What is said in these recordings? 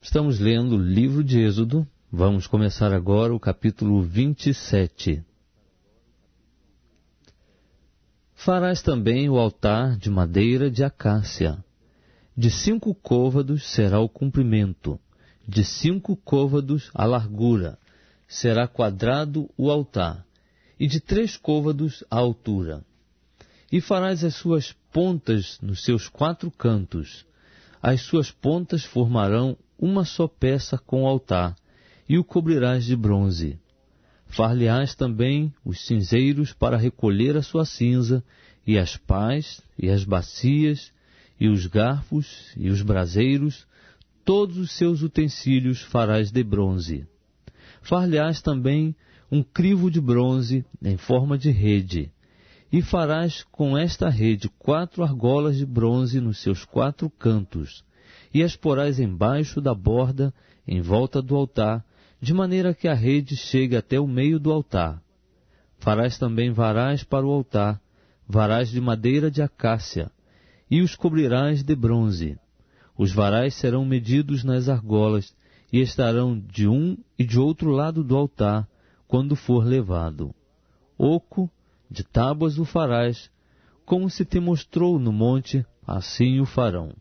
Estamos lendo o livro de Êxodo. Vamos começar agora o capítulo 27. Farás também o altar de madeira de acácia. De 5 côvados será o comprimento, de 5 côvados a largura. Será quadrado o altar, e de 3 côvados a altura. E farás as suas pontas nos seus 4 cantos. As suas pontas formarão uma só peça com o altar, e o cobrirás de bronze. Far-lhe-ás também os cinzeiros para recolher a sua cinza, e as pás, e as bacias, e os garfos, e os braseiros, todos os seus utensílios farás de bronze. Far-lhe-ás também um crivo de bronze em forma de rede, e farás com esta rede 4 argolas de bronze nos seus 4 cantos, e as porás embaixo da borda, em volta do altar, de maneira que a rede chegue até o meio do altar. Farás também varais para o altar, varais de madeira de acácia, e os cobrirás de bronze. Os varais serão medidos nas argolas, e estarão de um e de outro lado do altar, quando for levado. Oco, de tábuas o farás, como se te mostrou no monte, assim o farão.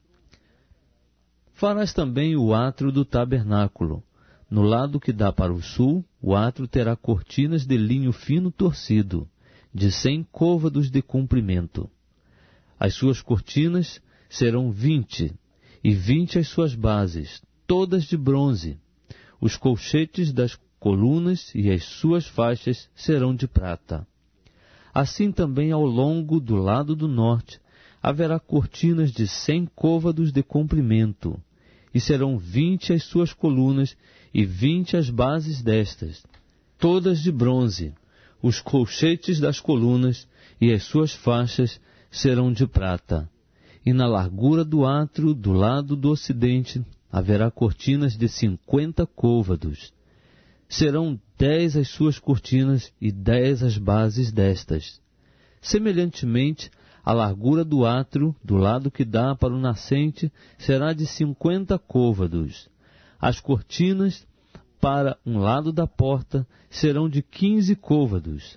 Farás também o átrio do tabernáculo. No lado que dá para o sul, o átrio terá cortinas de linho fino torcido, de 100 côvados de comprimento. As suas cortinas serão 20, e 20 as suas bases, todas de bronze. Os colchetes das colunas e as suas faixas serão de prata. Assim também ao longo do lado do norte haverá cortinas de 100 côvados de comprimento, e serão 20 as suas colunas e 20 as bases destas, todas de bronze. Os colchetes das colunas e as suas faixas serão de prata. E na largura do átrio, do lado do ocidente, haverá cortinas de 50 côvados. Serão 10 as suas cortinas e 10 as bases destas. Semelhantemente, a largura do átrio, do lado que dá para o nascente, será de 50 côvados. As cortinas para um lado da porta serão de 15 côvados.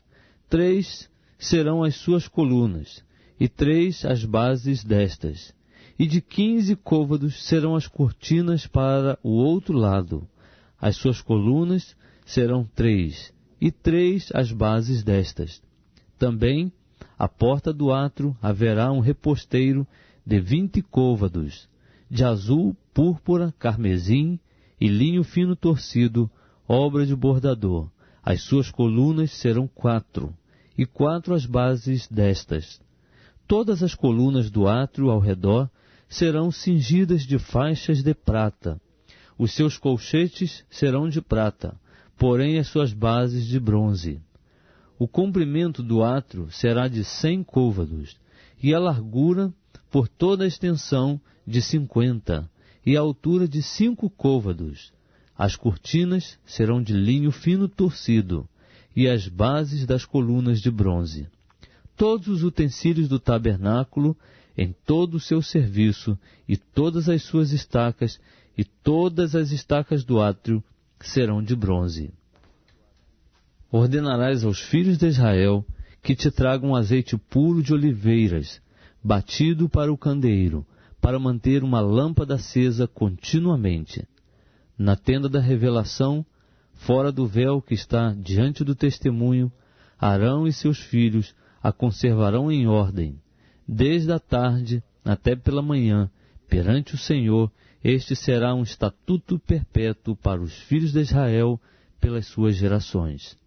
3 serão as suas colunas, e 3 as bases destas. E de 15 côvados serão as cortinas para o outro lado. As suas colunas serão 3, e 3 as bases destas. Também, à porta do átrio haverá um reposteiro de 20 côvados, de azul, púrpura, carmesim e linho fino torcido, obra de bordador. As suas colunas serão 4, e 4 as bases destas. Todas as colunas do átrio ao redor serão cingidas de faixas de prata. Os seus colchetes serão de prata, porém as suas bases de bronze. O comprimento do átrio será de 100 côvados, e a largura, por toda a extensão, de 50, e a altura de 5 côvados. As cortinas serão de linho fino torcido, e as bases das colunas de bronze. Todos os utensílios do tabernáculo, em todo o seu serviço, e todas as suas estacas, e todas as estacas do átrio, serão de bronze. Ordenarás aos filhos de Israel que te tragam azeite puro de oliveiras, batido para o candeeiro, para manter uma lâmpada acesa continuamente. Na tenda da revelação, fora do véu que está diante do testemunho, Arão e seus filhos a conservarão em ordem, desde a tarde até pela manhã, perante o Senhor. Este será um estatuto perpétuo para os filhos de Israel pelas suas gerações.